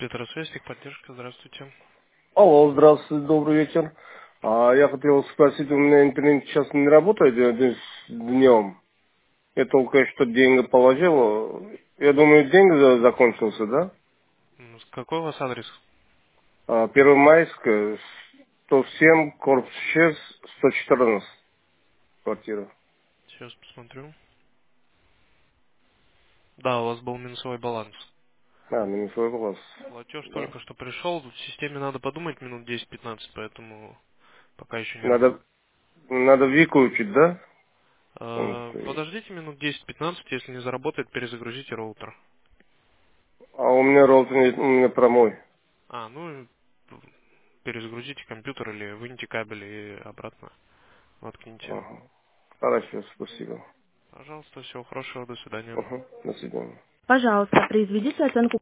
Петросвязь, техподдержка, здравствуйте. Алло, здравствуйте, добрый вечер. Я хотел спросить, у меня интернет сейчас не работает днем. Я только что деньги положил. Я думаю, деньги закончился, да? Какой у вас адрес? Первомайская, 107, корпус 6, 114, квартира. Сейчас посмотрю. Да, у вас был минусовой баланс. Минусовой глаз. Платеж Да. только что пришел. В системе надо подумать минут 10-15, поэтому пока еще не работает. Надо выключить, да? Подождите минут 10-15, если не заработает, перезагрузите роутер. А у меня роутер нет, у меня прямой. Ну, перезагрузите компьютер или выньте кабель и обратно воткните. Ага. Хорошо, спасибо. Пожалуйста, всего хорошего, до свидания. До свидания. Пожалуйста, произведите оценку